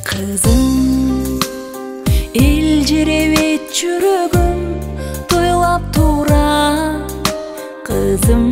Kızım, elcirebet жүрөгүм тойлап тура. Kızım,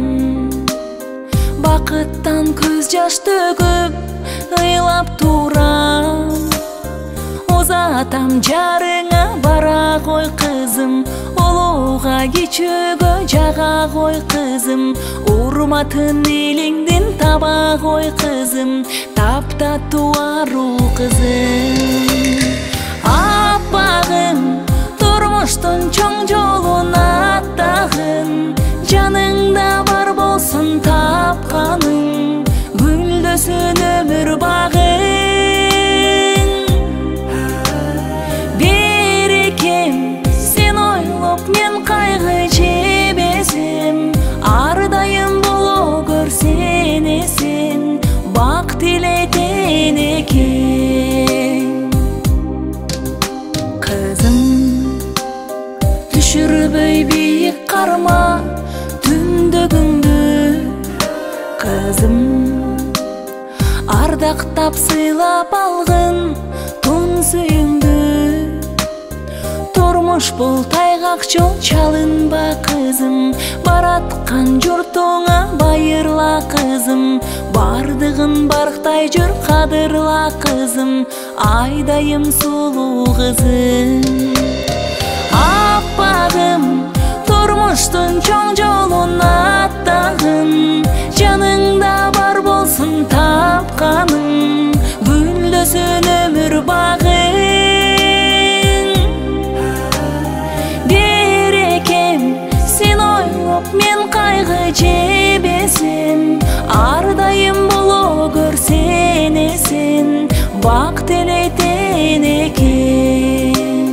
бакыттан көз жаш төгүп ыйлап турам. Озатам жарыңа бара кой кызым, олууга кичүүгө жага кой кызым, урматын элиңдин таба кой кызым, таптаттуу аруу кызым. Аппагым, турмуштун чоң жолун аттагын, жаныңда бар болсун тапканың, гүлдөсүн өмүр багың. Берекем, сен ойлоп мен кайгы жебесем, ар дайым боло көрсен эсен, бак тилетен экен. Кызым, түшүрбөй бийик карма түндөгүңдү. Кызым, ардактап сыйлап алгын тун сүйүңдү. Турмуш бул тайгак жол, чалынба кызым, бараткан журтуңа байырла кызым, бардыгын барктай жүр кадырла кызым, айдайым сулуу кызым. Аппагым, турмуштун чоң жолун аттагын, жаныңда бар болсун тапканың, гүлдөсүн өмүр багың. Берекем, сен ойлоп мен кайгы жебесем, ар дайым боло көрсен эсен, бак тилетен экен.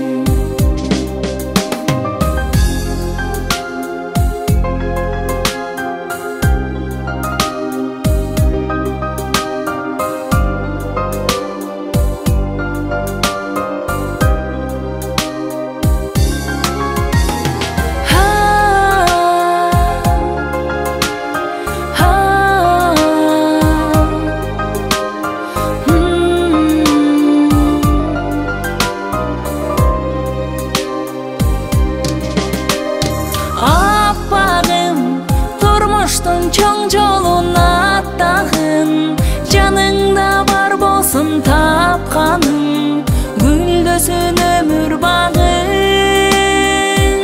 Чоң жолун аттагын, жаныңда бар болсун тапканың, гүлдөсүн өмүр багың.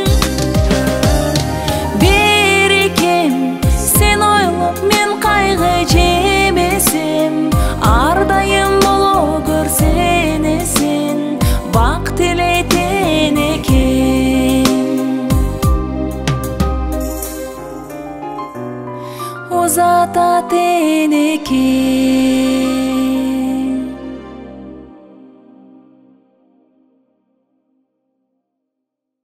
Берекем, сен ойлоп мен кайгы жебесем, ар дайым боло көрсен эсен, бак тилетен экен. Озата тенеке.